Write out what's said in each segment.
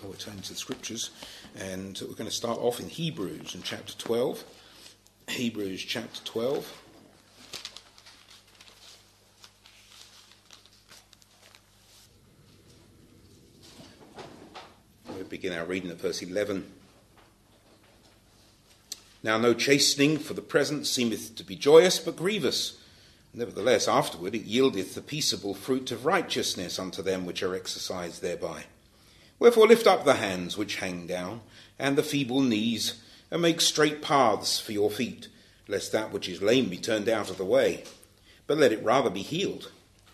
We'll turn to the scriptures, and we're going to start off in Hebrews in chapter 12. Hebrews chapter 12. We'll begin our reading at verse 11. Now no chastening for the present seemeth to be joyous, but grievous. Nevertheless afterward it yieldeth the peaceable fruit of righteousness unto them which are exercised thereby. Wherefore lift up the hands which hang down, and the feeble knees, and make straight paths for your feet, lest that which is lame be turned out of the way, but let it rather be healed.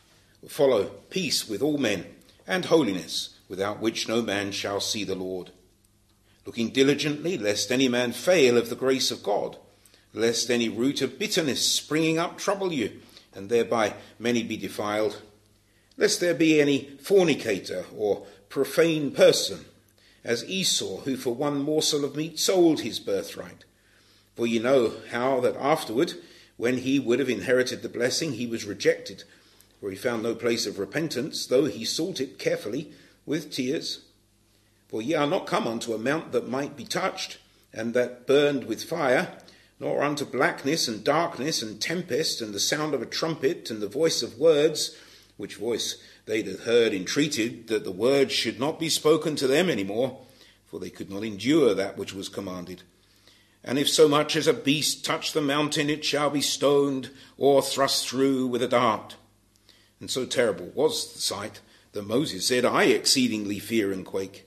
Follow peace with all men, and holiness, without which no man shall see the Lord. Looking diligently, lest any man fail of the grace of God, lest any root of bitterness springing up trouble you, and thereby many be defiled, lest there be any fornicator or profane person, as Esau, who for one morsel of meat sold his birthright. For ye know how that afterward, when he would have inherited the blessing, he was rejected, for he found no place of repentance, though he sought it carefully with tears. For ye are not come unto a mount that might be touched, and that burned with fire, nor unto blackness and darkness and tempest, and the sound of a trumpet, and the voice of words, which voice they that heard entreated that the words should not be spoken to them any more, for they could not endure that which was commanded. And if so much as a beast touch the mountain, it shall be stoned, or thrust through with a dart. And so terrible was the sight, that Moses said, I exceedingly fear and quake.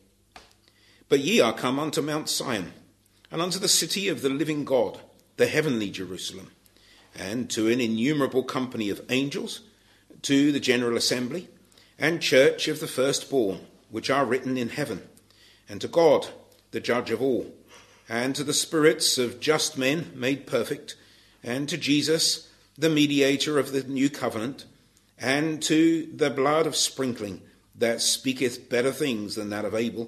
But ye are come unto Mount Sion, and unto the city of the living God, the heavenly Jerusalem, and to an innumerable company of angels, to the general assembly, and church of the firstborn, which are written in heaven, and to God, the judge of all, and to the spirits of just men made perfect, and to Jesus, the mediator of the new covenant, and to the blood of sprinkling, that speaketh better things than that of Abel.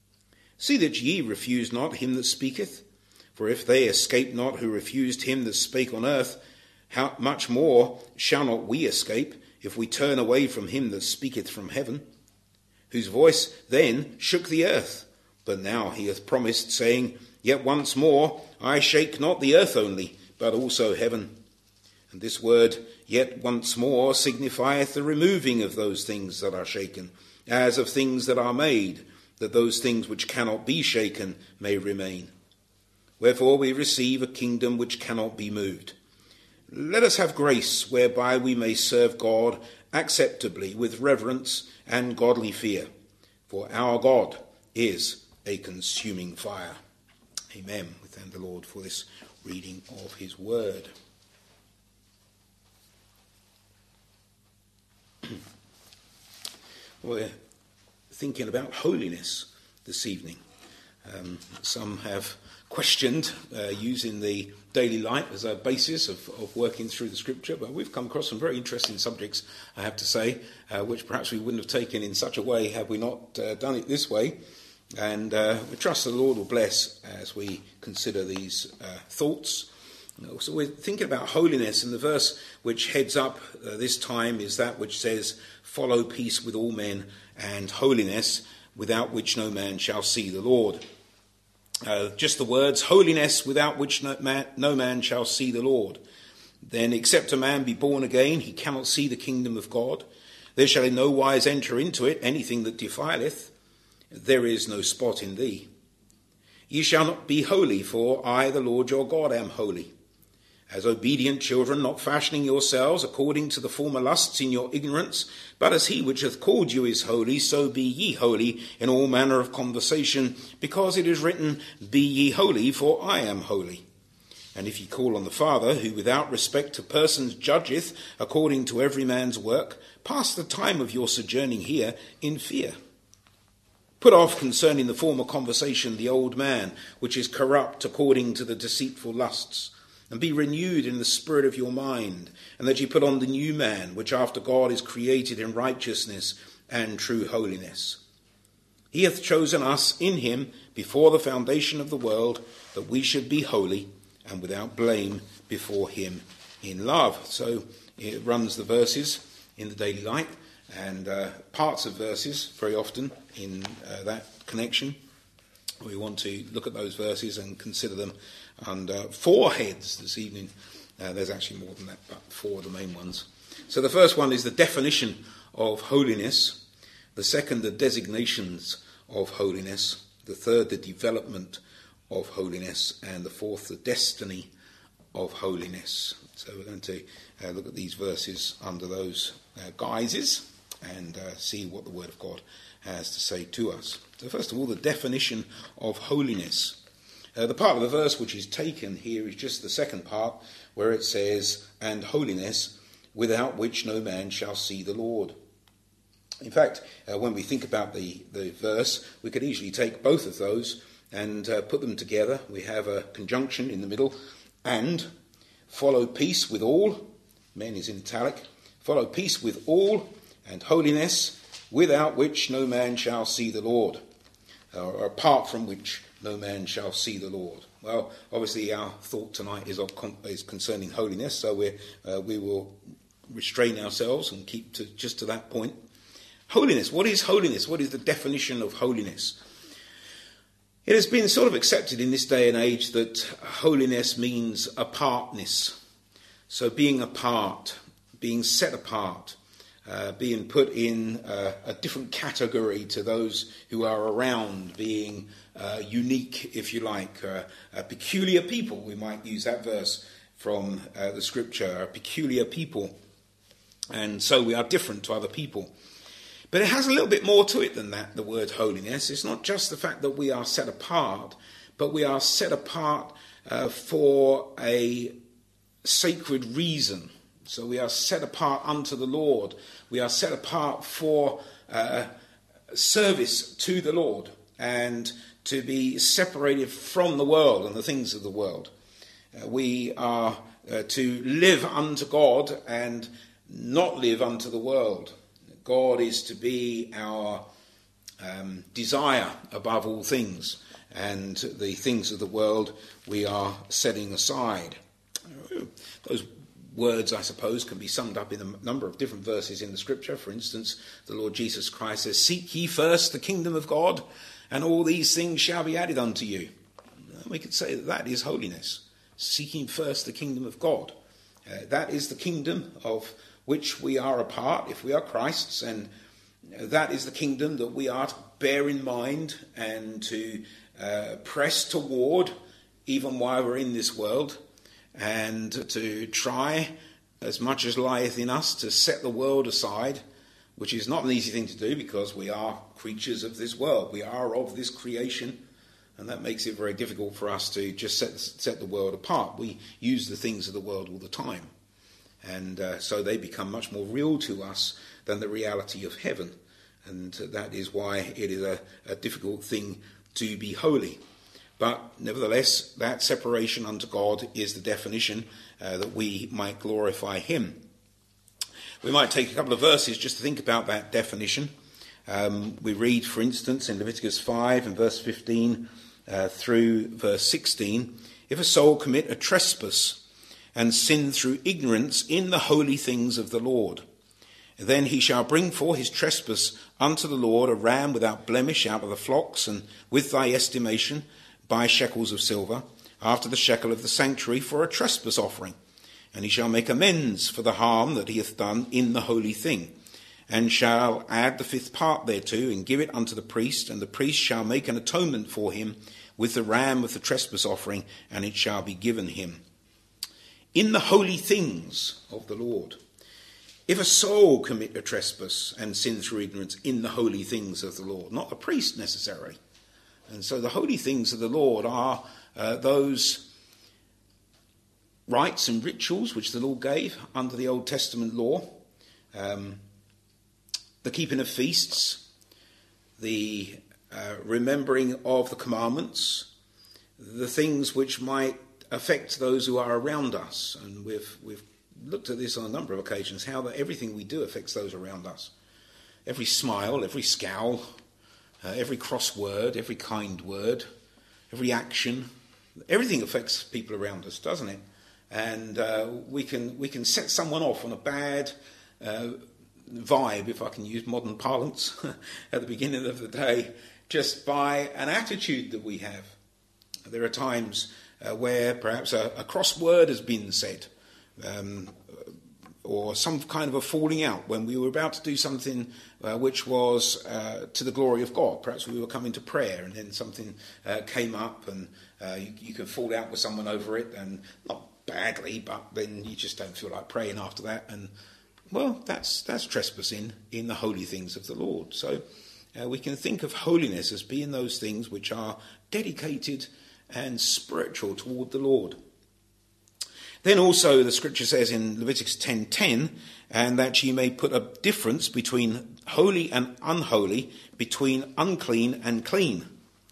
See that ye refuse not him that speaketh, for if they escape not who refused him that spake on earth, how much more shall not we escape, if we turn away from him that speaketh from heaven, whose voice then shook the earth, but now he hath promised, saying, Yet once more I shake not the earth only, but also heaven. And this word, yet once more, signifieth the removing of those things that are shaken, as of things that are made, that those things which cannot be shaken may remain. Wherefore we receive a kingdom which cannot be moved. Let us have grace whereby we may serve God acceptably with reverence and godly fear. For our God is a consuming fire. Amen. We thank the Lord for this reading of his word. We're thinking about holiness this evening. Some have questioned using the daily life as a basis of working through the scripture, but we've come across some very interesting subjects, I have to say, which perhaps we wouldn't have taken in such a way had we not done it this way. And we trust the Lord will bless as we consider these thoughts. So we're thinking about holiness, and the verse which heads up this time is that which says, Follow peace with all men and holiness, without which no man shall see the Lord. Just the words, holiness without which no man shall see the Lord. Then, except a man be born again, he cannot see the kingdom of God. There shall in no wise enter into it anything that defileth. There is no spot in thee. Ye shall not be holy, for I, the Lord your God, am holy. As obedient children, not fashioning yourselves according to the former lusts in your ignorance, but as he which hath called you is holy, so be ye holy in all manner of conversation, because it is written, Be ye holy, for I am holy. And if ye call on the Father, who without respect to persons judgeth according to every man's work, pass the time of your sojourning here in fear. Put off concerning the former conversation the old man, which is corrupt according to the deceitful lusts, and be renewed in the spirit of your mind, and that ye put on the new man, which after God is created in righteousness and true holiness. He hath chosen us in him before the foundation of the world, that we should be holy and without blame before him in love. So it runs the verses in the daily light. and parts of verses very often in that connection. We want to look at those verses and consider them under 4 heads this evening. There's actually more than that, but 4 of the main ones. So the first one is the definition of holiness. The second, the designations of holiness. The third, the development of holiness. And the fourth, the destiny of holiness. So we're going to look at these verses under those guises and see what the Word of God has to say to us. So first of all, the definition of holiness. The part of the verse which is taken here is just the second part, where it says, "And holiness, without which no man shall see the Lord." In fact, when we think about the verse, we could easily take both of those and put them together. We have a conjunction in the middle, and follow peace with all, men is in italic, follow peace with all, and holiness, without which no man shall see the Lord, or apart from which no man shall see the Lord. Well, obviously our thought tonight is concerning holiness, so we will restrain ourselves and keep just to that point. Holiness. What is holiness? What is the definition of holiness? It has been sort of accepted in this day and age that holiness means apartness. So being apart, being set apart, being put in a different category to those who are around, being unique, if you like, a peculiar people. We might use that verse from the scripture, a peculiar people. And so we are different to other people. But it has a little bit more to it than that, the word holiness. It's not just the fact that we are set apart, but we are set apart for a sacred reason. So we are set apart unto the Lord. We are set apart for service to the Lord and to be separated from the world and the things of the world. We are to live unto God and not live unto the world. God is to be our desire above all things, and the things of the world we are setting aside. Those words, I suppose, can be summed up in a number of different verses in the scripture. For instance, the Lord Jesus Christ says, "Seek ye first the kingdom of God, and all these things shall be added unto you." We could say that is holiness, seeking first the kingdom of God. That is the kingdom of which we are a part, if we are Christ's, and that is the kingdom that we are to bear in mind and to press toward, even while we're in this world, and to try, as much as lieth in us, to set the world aside, which is not an easy thing to do because we are creatures of this world. We are of this creation, and that makes it very difficult for us to just set the world apart. We use the things of the world all the time. And so they become much more real to us than the reality of heaven. And that is why it is a difficult thing to be holy. But nevertheless, that separation unto God is the definition that we might glorify him. We might take a couple of verses just to think about that definition. We read, for instance, in Leviticus 5 and verse 15 through verse 16, "If a soul commit a trespass and sin through ignorance in the holy things of the Lord, then he shall bring for his trespass unto the Lord a ram without blemish out of the flocks, and with thy estimation by shekels of silver, after the shekel of the sanctuary, for a trespass offering. And he shall make amends for the harm that he hath done in the holy thing, and shall add the 5th part thereto, and give it unto the priest, and the priest shall make an atonement for him with the ram of the trespass offering, and it shall be given him." In the holy things of the Lord. If a soul commit a trespass and sin through ignorance in the holy things of the Lord, not the priest necessarily. And so the holy things of the Lord are those rites and rituals which the Lord gave under the Old Testament law, the keeping of feasts, the remembering of the commandments, the things which might affect those who are around us. And we've looked at this on a number of occasions, how that everything we do affects those around us. Every smile, every scowl, every cross word, every kind word, every action, everything affects people around us, doesn't it? And we can set someone off on a bad vibe, if I can use modern parlance, at the beginning of the day, just by an attitude that we have. There are times where perhaps a cross word has been said, or some kind of a falling out when we were about to do something which was to the glory of God. Perhaps we were coming to prayer and then something came up and you can fall out with someone over it, and not badly, but then you just don't feel like praying after that. And, well, that's trespassing in the holy things of the Lord. So we can think of holiness as being those things which are dedicated and spiritual toward the Lord. Then also the scripture says in Leviticus 10:10, and that ye may put a difference between holy and unholy, between unclean and clean.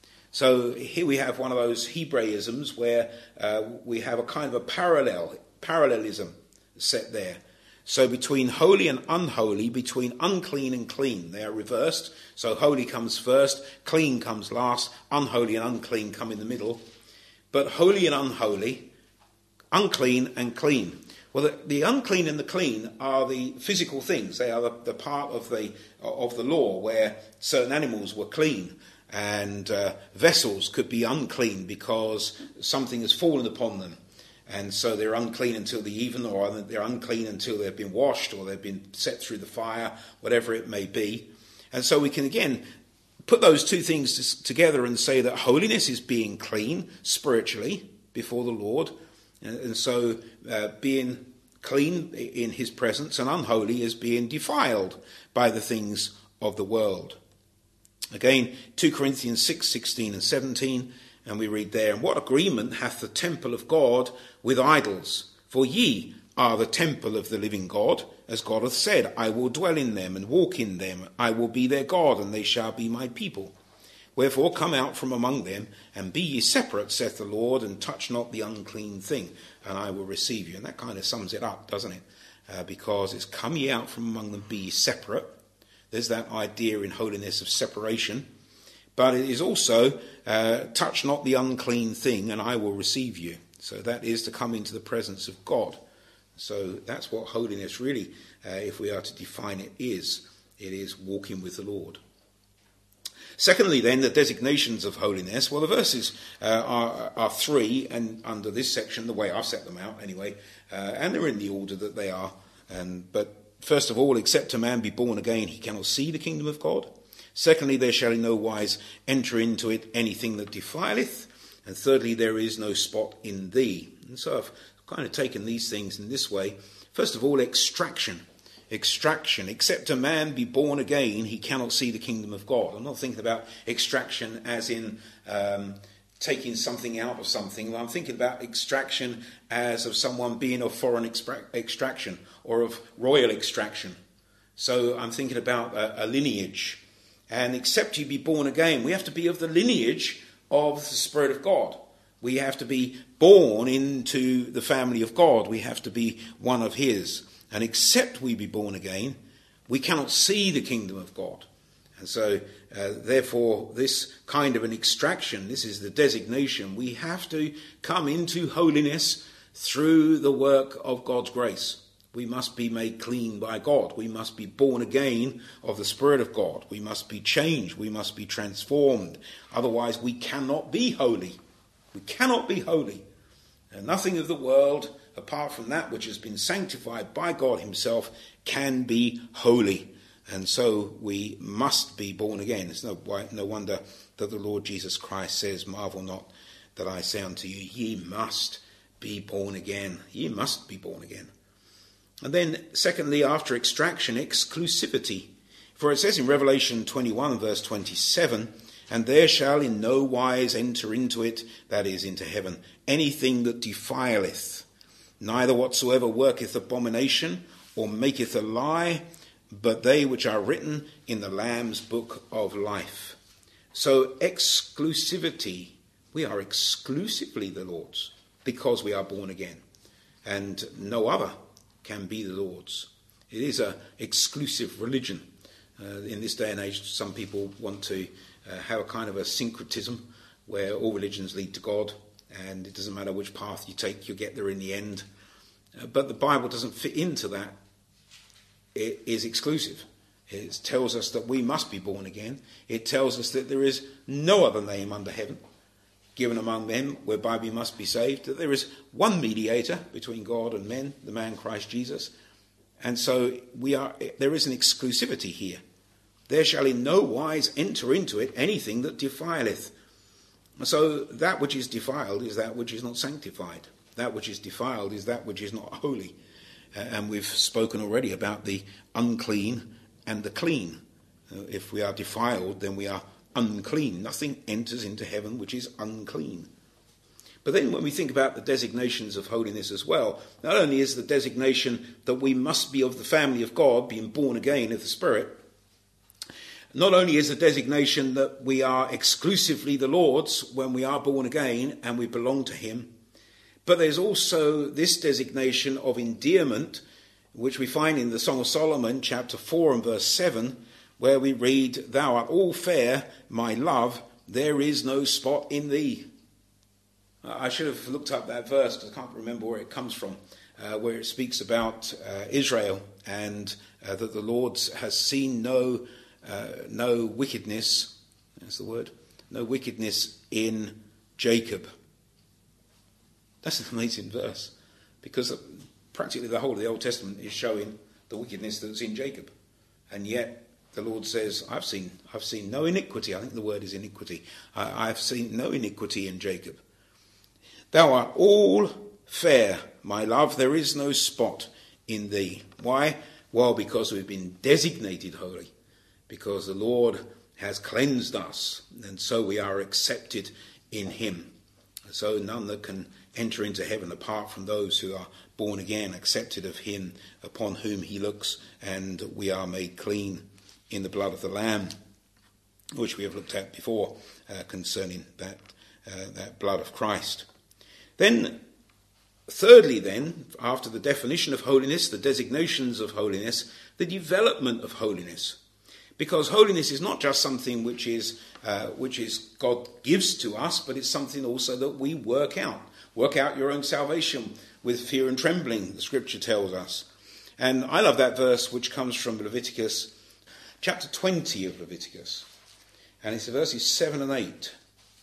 So here we have one of those Hebraisms where we have a kind of a parallelism set there. So between holy and unholy, between unclean and clean, they are reversed. So holy comes first, clean comes last, unholy and unclean come in the middle. But holy and unholy, unclean and clean. Well, the unclean and the clean are the physical things. They are the part of the law where certain animals were clean and vessels could be unclean because something has fallen upon them. And so they're unclean until the even, or they're unclean until they've been washed or they've been set through the fire, whatever it may be. And so we can again put those two things together and say that holiness is being clean spiritually before the Lord. And so being clean in his presence, and unholy is being defiled by the things of the world. Again, 2 Corinthians 6:16 and 17, and we read there, and what agreement hath the temple of God with idols? For ye are the temple of the living God, as God hath said, I will dwell in them and walk in them. I will be their God, and they shall be my people. Wherefore come out from among them, and be ye separate, saith the Lord, and touch not the unclean thing, and I will receive you. And that kind of sums it up, doesn't it? Because it's come ye out from among them, be ye separate. There's that idea in holiness of separation. But it is also, touch not the unclean thing, and I will receive you. So that is to come into the presence of God. So that's what holiness really, if we are to define it, is. It is walking with the Lord. Secondly, then, the designations of holiness. Well, the verses are three, and under this section, the way I've set them out anyway, and they're in the order that they are. But first of all, except a man be born again, he cannot see the kingdom of God. Secondly, there shall in no wise enter into it anything that defileth. And thirdly, there is no spot in thee. And so I've kind of taken these things in this way. First of all, extraction. Except a man be born again, he cannot see the kingdom of God. I'm not thinking about extraction as in taking something out of something. I'm thinking about extraction as of someone being of foreign extraction or of royal extraction. So I'm thinking about a lineage. And except you be born again, we have to be of the lineage of the Spirit of God. We have to be born into the family of God. We have to be one of his. And except we be born again, we cannot see the kingdom of God. And so, therefore, this kind of an extraction, this is the designation. We have to come into holiness through the work of God's grace. We must be made clean by God. We must be born again of the Spirit of God. We must be changed. We must be transformed. Otherwise, we cannot be holy. We cannot be holy. And nothing of the world, apart from that which has been sanctified by God himself, can be holy. And so we must be born again. It's no wonder that the Lord Jesus Christ says, marvel not that I say unto you, ye must be born again. Ye must be born again. And then, secondly, after extraction, exclusivity. For it says in Revelation 21, verse 27, and there shall in no wise enter into it, that is, into heaven, anything that defileth, neither whatsoever worketh abomination, or maketh a lie, but they which are written in the Lamb's book of life. So exclusivity, we are exclusively the Lord's, because we are born again, and no other can be the Lord's. It is an exclusive religion. In this day and age, some people want to have a kind of a syncretism where all religions lead to God, and it doesn't matter which path you take, you'll get there in the end. But the Bible doesn't fit into that is exclusive. It tells us that we must be born again. It tells us that there is no other name under heaven given among men whereby we must be saved, that there is one mediator between God and men, the man Christ Jesus. And so there is an exclusivity here. There shall in no wise enter into it anything that defileth. So that which is defiled is that which is not sanctified. That which is defiled is that which is not holy. And we've spoken already about the unclean and the clean. If we are defiled, then we are unclean. Nothing enters into heaven which is unclean. But then when we think about the designations of holiness as well, not only is the designation that we must be of the family of God, being born again of the Spirit, not only is the designation that we are exclusively the Lord's when we are born again and we belong to him, but there's also this designation of endearment, which we find in the Song of Solomon, chapter 4 and verse 7, where we read, "Thou art all fair, my love, there is no spot in thee." I should have looked up that verse, because I can't remember where it comes from, where it speaks about Israel and that the Lord has seen no wickedness, that's the word, no wickedness in Jacob. That's an amazing verse, because practically the whole of the Old Testament is showing the wickedness that's in Jacob. And yet the Lord says, I've seen no iniquity. I think the word is iniquity. I've seen no iniquity in Jacob. Thou art all fair, my love. There is no spot in thee. Why? Well, because we've been designated holy. Because the Lord has cleansed us. And so we are accepted in him. So none that can enter into heaven apart from those who are born again, accepted of him upon whom he looks, and we are made clean in the blood of the Lamb, which we have looked at before concerning that blood of Christ. Then, thirdly then, after the definition of holiness, the designations of holiness, the development of holiness. Because holiness is not just something which is God gives to us, but it's something also that we work out. Work out your own salvation with fear and trembling, the scripture tells us. And I love that verse which comes from Leviticus, chapter 20 of Leviticus. And it's verses 7 and 8,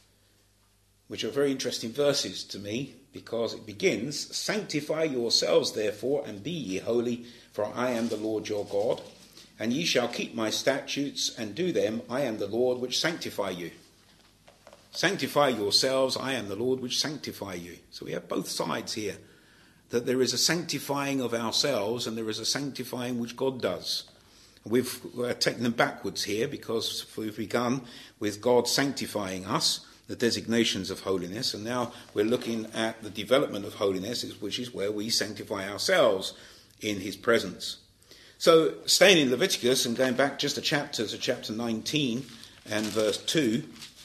which are very interesting verses to me, because it begins, "Sanctify yourselves therefore, and be ye holy, for I am the Lord your God. And ye shall keep my statutes and do them. I am the Lord which sanctify you." Sanctify yourselves, I am the Lord which sanctify you. So we have both sides here, that there is a sanctifying of ourselves and there is a sanctifying which God does. We've taken them backwards here, because we've begun with God sanctifying us, the designations of holiness, and now we're looking at the development of holiness, which is where we sanctify ourselves in his presence. So staying in Leviticus and going back just a chapter to chapter 19 and verse 2,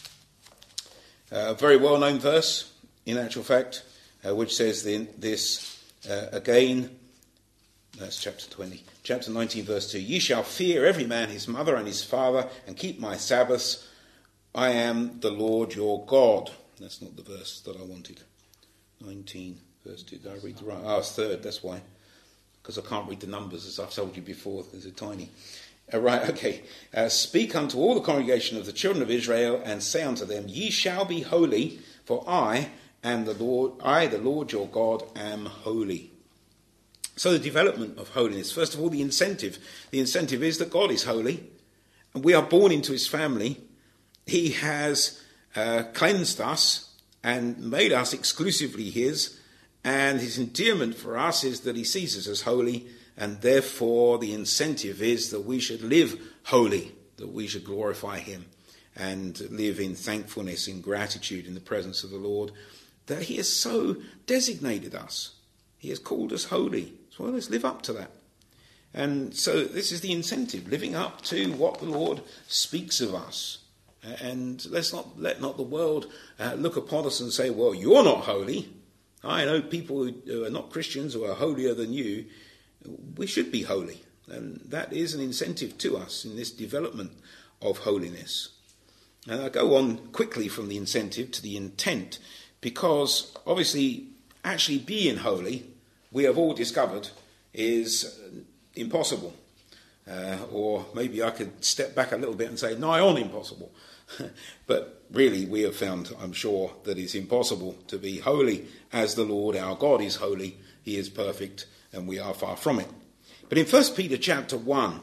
a very well-known verse, in actual fact, which says this again. That's chapter 20. Chapter 19, verse 2. "Ye shall fear every man his mother and his father, and keep my Sabbaths. I am the Lord your God." That's not the verse that I wanted. 19, verse 2. Did I read the right? It's third, that's why. Because I can't read the numbers, as I've told you before, because they're tiny. Right, okay. "Speak unto all the congregation of the children of Israel, and say unto them, Ye shall be holy, for I am the Lord, the Lord your God, am holy." So the development of holiness. First of all, the incentive. The incentive is that God is holy, and we are born into his family. He has cleansed us and made us exclusively his, and his endearment for us is that he sees us as holy, and therefore the incentive is that we should live holy, that we should glorify him and live in thankfulness, in gratitude in the presence of the Lord, that he has so designated us. He has called us holy. So let's live up to that. And so this is the incentive, living up to what the Lord speaks of us. And let not the world look upon us and say, "Well, you're not holy. I know people who are not Christians who are holier than you." We should be holy. And that is an incentive to us in this development of holiness. And I go on quickly from the incentive to the intent, because obviously actually being holy, we have all discovered, is impossible. Or maybe I could step back a little bit and say, nigh on impossible. But really we have found, I'm sure, that it's impossible to be holy as the Lord our God is holy. He is perfect and we are far from it. But in 1 Peter chapter 1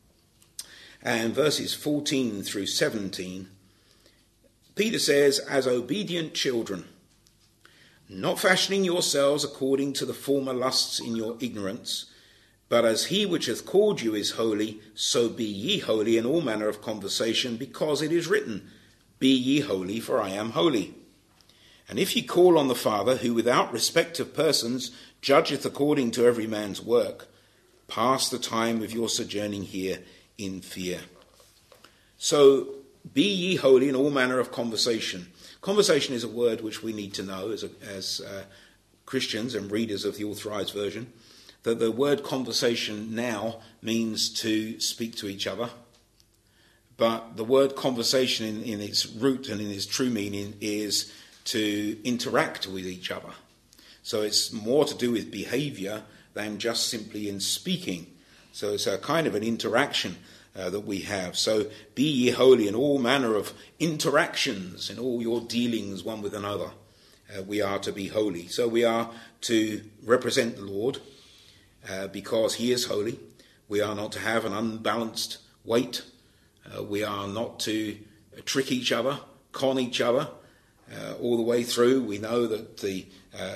and verses 14 through 17, Peter says, as obedient children, not fashioning yourselves according to the former lusts in your ignorance, but as he which hath called you is holy, so be ye holy in all manner of conversation, because it is written, be ye holy, for I am holy. And if ye call on the Father, who without respect of persons judgeth according to every man's work, pass the time of your sojourning here in fear. So be ye holy in all manner of conversation. Conversation is a word which we need to know as Christians and readers of the Authorized Version. That the word conversation now means to speak to each other. But the word conversation in its root and in its true meaning is to interact with each other. So it's more to do with behavior than just simply in speaking. So it's a kind of an interaction that we have. So be ye holy in all manner of interactions, in all your dealings one with another. We are to be holy. So we are to represent the Lord. Because he is holy. We are not to have an unbalanced weight. We are not to trick each other, con each other all the way through. We know that the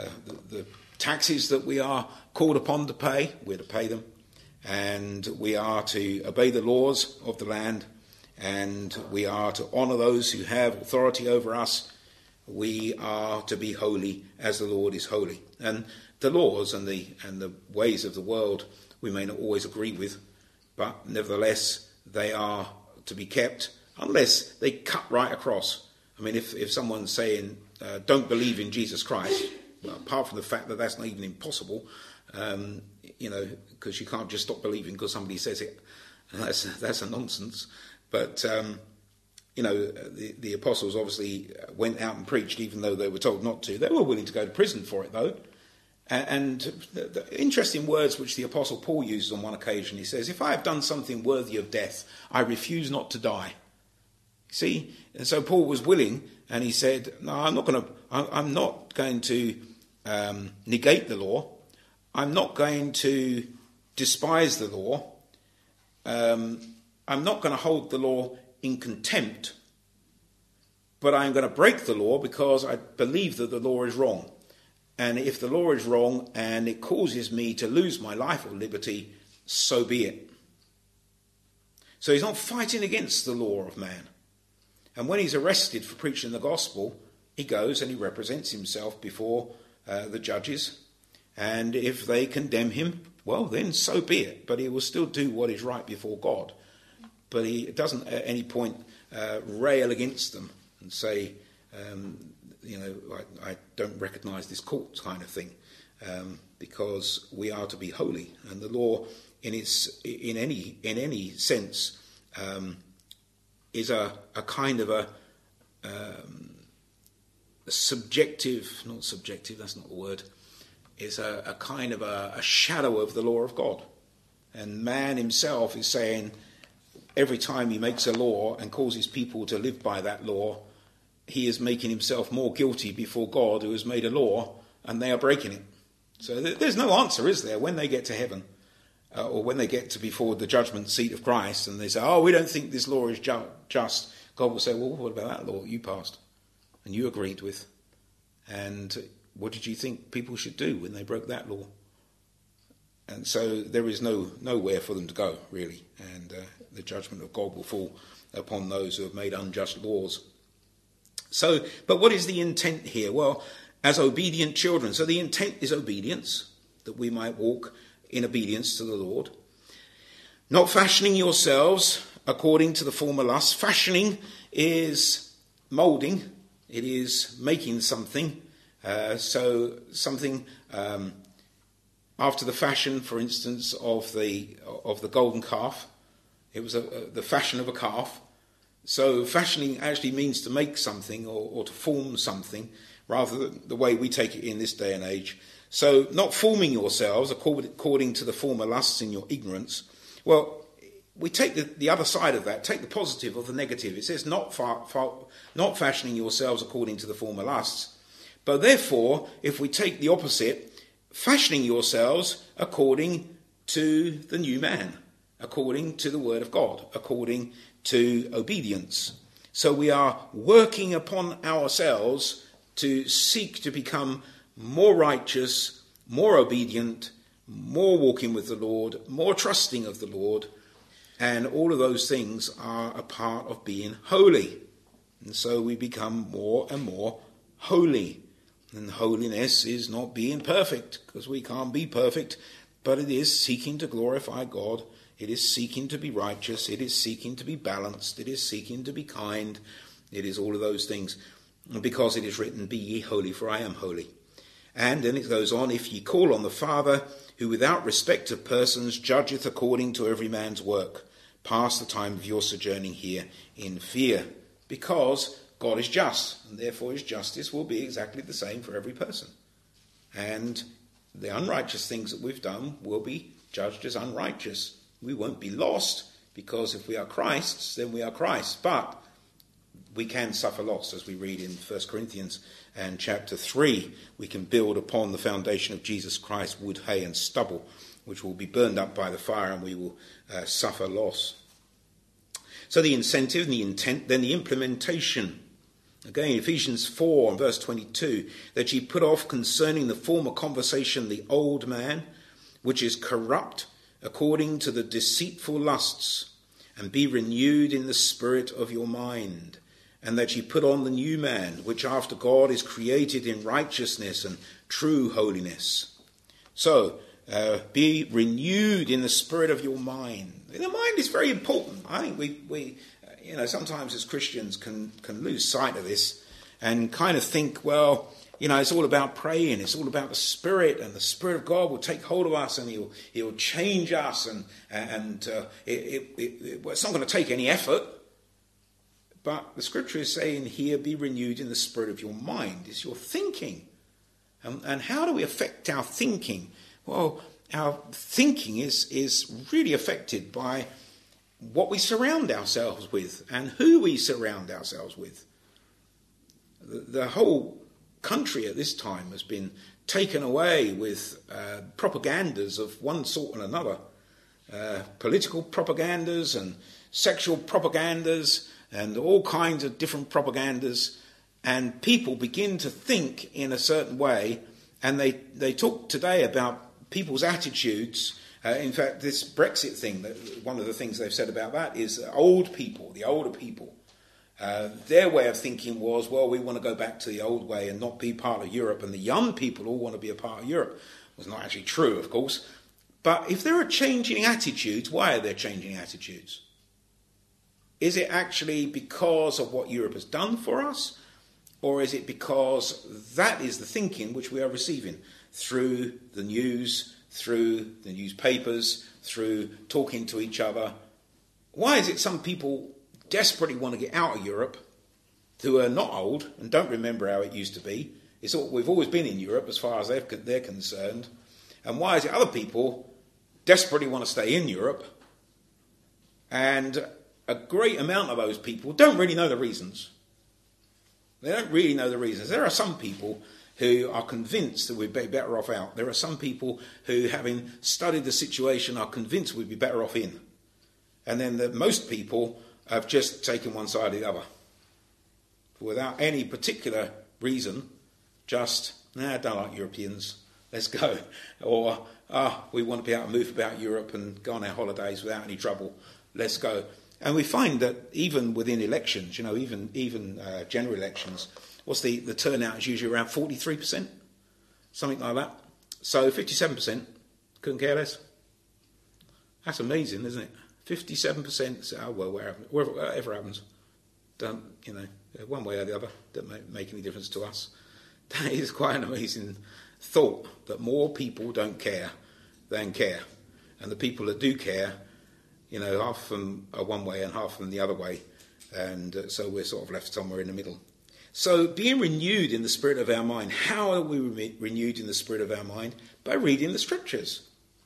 taxes that we are called upon to pay, we're to pay them. And we are to obey the laws of the land. And we are to honour those who have authority over us. We are to be holy as the Lord is holy. And the laws and the ways of the world we may not always agree with, but nevertheless they are to be kept unless they cut right across. I mean, if someone's saying don't believe in Jesus Christ, well, apart from the fact that that's not even impossible, because you can't just stop believing because somebody says it, and that's a nonsense. But the apostles obviously went out and preached, even though they were told not to. They were willing to go to prison for it, though. And the interesting words which the Apostle Paul uses on one occasion, he says, if I have done something worthy of death, I refuse not to die. See? And so Paul was willing, and he said, no, I'm not going to negate the law. I'm not going to despise the law. I'm not going to hold the law in contempt, but I'm going to break the law because I believe that the law is wrong. And if the law is wrong and it causes me to lose my life or liberty, so be it. So he's not fighting against the law of man. And when he's arrested for preaching the gospel, he goes and he represents himself before the judges. And if they condemn him, well, then so be it. But he will still do what is right before God. But he doesn't at any point rail against them and say, I don't recognise this court kind of thing, because we are to be holy, and the law, in any sense, is a kind of a subjective, not subjective, that's not the word, is a kind of a shadow of the law of God, and man himself is saying every time he makes a law and causes people to live by that law, he is making himself more guilty before God, who has made a law, and they are breaking it. So there's no answer, is there, when they get to heaven, or when they get to before the judgment seat of Christ, and they say, oh, we don't think this law is just. God will say, well, what about that law you passed and you agreed with? And what did you think people should do when they broke that law? And so there is nowhere for them to go, really, and the judgment of God will fall upon those who have made unjust laws. So, but what is the intent here? Well, as obedient children. So the intent is obedience, that we might walk in obedience to the Lord. Not fashioning yourselves according to the former lusts. Fashioning is moulding. It is making something. So something after the fashion, for instance, of the golden calf. It was the fashion of a calf. So fashioning actually means to make something or to form something, rather than the way we take it in this day and age. So not forming yourselves according to the former lusts in your ignorance. Well, we take the other side of that, take the positive or the negative. It says not fashioning yourselves according to the former lusts. But therefore, if we take the opposite, fashioning yourselves according to the new man, according to the word of God, according to obedience. So we are working upon ourselves to seek to become more righteous, more obedient, more walking with the Lord, more trusting of the Lord. And all of those things are a part of being holy. And so we become more and more holy. And holiness is not being perfect, because we can't be perfect, but it is seeking to glorify God. It is seeking to be righteous. It is seeking to be balanced. It is seeking to be kind. It is all of those things. Because it is written, be ye holy, for I am holy. And then it goes on, if ye call on the Father, who without respect of persons judgeth according to every man's work, pass the time of your sojourning here in fear. Because God is just, and therefore his justice will be exactly the same for every person. And the unrighteous things that we've done will be judged as unrighteous. We won't be lost, because if we are Christ's, then we are Christ's. But we can suffer loss, as we read in 1 Corinthians and chapter 3. We can build upon the foundation of Jesus Christ, wood, hay and stubble, which will be burned up by the fire, and we will suffer loss. So the incentive and the intent, then the implementation. Again, Ephesians 4 and verse 22, that ye put off concerning the former conversation the old man, which is corrupt according to the deceitful lusts, and be renewed in the spirit of your mind, and that ye put on the new man, which after God is created in righteousness and true holiness. So, be renewed in the spirit of your mind. The mind is very important. I think we sometimes as Christians can lose sight of this and kind of think, well, it's all about praying. It's all about the Spirit, and the Spirit of God will take hold of us, and He'll change us, and it's not going to take any effort. But the Scripture is saying here, be renewed in the spirit of your mind. It's your thinking. And how do we affect our thinking? Well, our thinking is really affected by what we surround ourselves with and who we surround ourselves with. The whole country at this time has been taken away with propagandas of one sort and another. Political propagandas and sexual propagandas and all kinds of different propagandas. And people begin to think in a certain way. And they talk today about people's attitudes. In fact, this Brexit thing, one of the things they've said about that is old people, the older people. Their way of thinking was, well, we want to go back to the old way and not be part of Europe. And the young people all want to be a part of Europe. It was not actually true, of course. But if there are changing attitudes, why are there changing attitudes? Is it actually because of what Europe has done for us? Or is it because that is the thinking which we are receiving through the news, through the newspapers, through talking to each other? Why is it some people desperately want to get out of Europe, who are not old and don't remember how it used to be? We've always been in Europe as far as they're concerned. And why is it other people desperately want to stay in Europe? And a great amount of those people don't really know the reasons. They don't really know the reasons. There are some people who are convinced that we'd be better off out. There are some people who, having studied the situation, are convinced we'd be better off in. And then most people have just taken one side or the other. Without any particular reason, just, I don't like Europeans, let's go. Or, we want to be able to move about Europe and go on our holidays without any trouble, let's go. And we find that even within elections, even general elections, the turnout is usually around 43%, something like that. So 57% couldn't care less. That's amazing, isn't it? 57% say, oh, well, whatever happens, don't, one way or the other, doesn't make any difference to us. That is quite an amazing thought, that more people don't care than care. And the people that do care, half of them are one way and half of them the other way. And so we're sort of left somewhere in the middle. So being renewed in the spirit of our mind. How are we renewed in the spirit of our mind? By reading the Scriptures.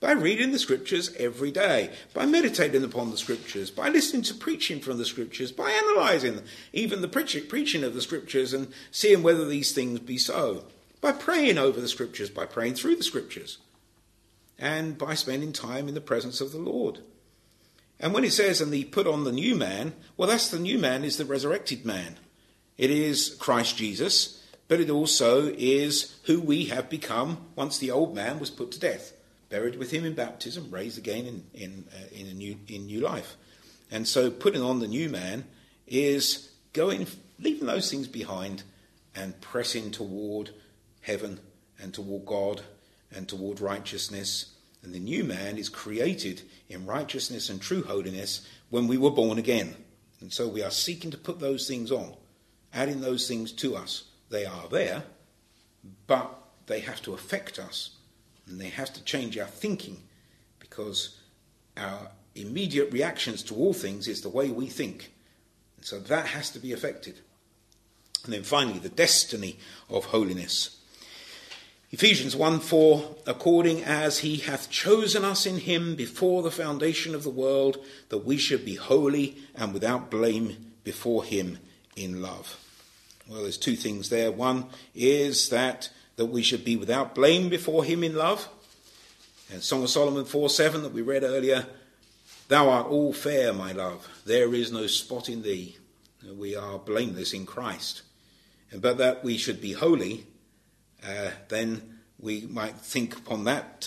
By reading the scriptures every day, by meditating upon the scriptures, by listening to preaching from the scriptures, by analysing even the preaching of the scriptures and seeing whether these things be so, by praying over the scriptures, by praying through the scriptures, and by spending time in the presence of the Lord. And when it says, and he put on the new man, well, that's the new man is the resurrected man. It is Christ Jesus, but it also is who we have become once the old man was put to death, buried with him in baptism, raised again in new life. And so putting on the new man is leaving those things behind and pressing toward heaven and toward God and toward righteousness. And the new man is created in righteousness and true holiness when we were born again. And so we are seeking to put those things on, adding those things to us. They are there, but they have to affect us. And they have to change our thinking, because our immediate reactions to all things is the way we think. And so that has to be affected. And then finally, the destiny of holiness. Ephesians 1:4, according as he hath chosen us in him before the foundation of the world, that we should be holy and without blame before him in love. Well, there's two things there. One is that we should be without blame before him in love. And Song of Solomon 4:7 that we read earlier, thou art all fair, my love, there is no spot in thee. We are blameless in Christ. But that we should be holy, then we might think upon that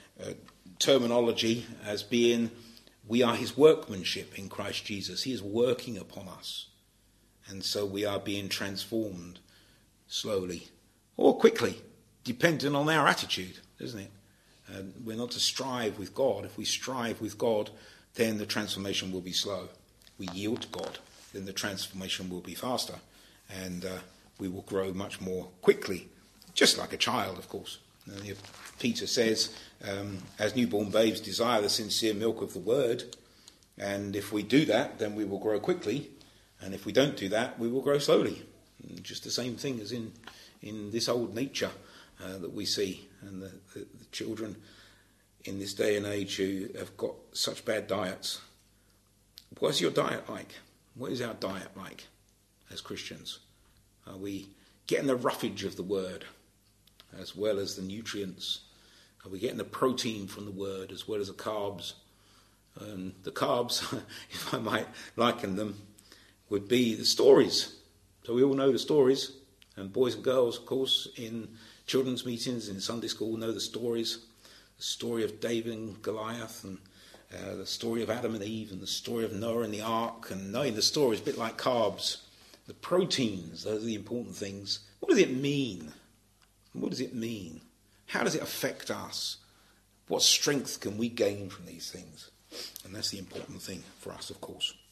terminology as being, we are his workmanship in Christ Jesus. He is working upon us. And so we are being transformed slowly or quickly, depending on our attitude, isn't it? We're not to strive with God. If we strive with God, then the transformation will be slow. We yield to God, then the transformation will be faster, and we will grow much more quickly, just like a child, of course. Peter says, as newborn babes desire the sincere milk of the word, and if we do that, then we will grow quickly, and if we don't do that, we will grow slowly. Just the same thing as in this old nature that we see, and the children in this day and age who have got such bad diets. What's your diet like? What is our diet like as Christians? Are we getting the roughage of the word as well as the nutrients? Are we getting the protein from the word as well as the carbs? And the carbs, if I might liken them, would be the stories. So we all know the stories, and boys and girls, of course, in children's meetings, in Sunday school, know the stories. The story of David and Goliath, and the story of Adam and Eve, and the story of Noah and the ark. And knowing the story is a bit like carbs. The proteins, those are the important things. What does it mean? What does it mean? How does it affect us? What strength can we gain from these things? And that's the important thing for us, of course.